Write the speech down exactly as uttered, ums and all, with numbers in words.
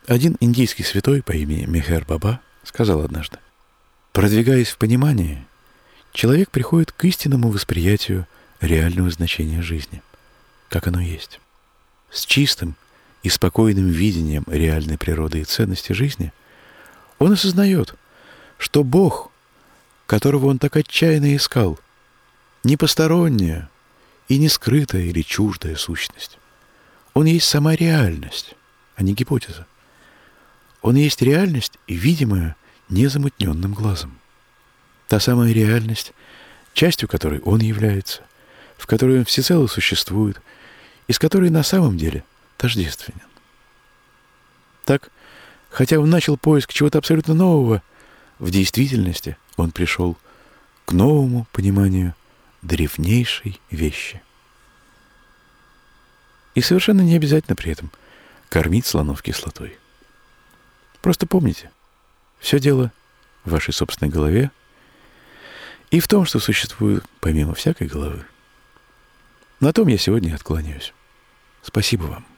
Один индийский святой по имени Мехер Баба сказал однажды: продвигаясь в понимании, человек приходит к истинному восприятию реального значения жизни, как оно есть. С чистым и спокойным видением реальной природы и ценности жизни он осознает, что Бог, которого он так отчаянно искал, не посторонняя и не скрытая или чуждая сущность. Он есть сама реальность, а не гипотеза. Он есть реальность, видимая незамутненным глазом. Та самая реальность, частью которой он является, в которой он всецело существует, и с которой на самом деле тождественен. Так, хотя он начал поиск чего-то абсолютно нового, в действительности он пришел к новому пониманию древнейшей вещи. И совершенно не обязательно при этом кормить слонов кислотой. Просто помните, все дело в вашей собственной голове и в том, что существует помимо всякой головы. На том я сегодня откланяюсь. Спасибо вам.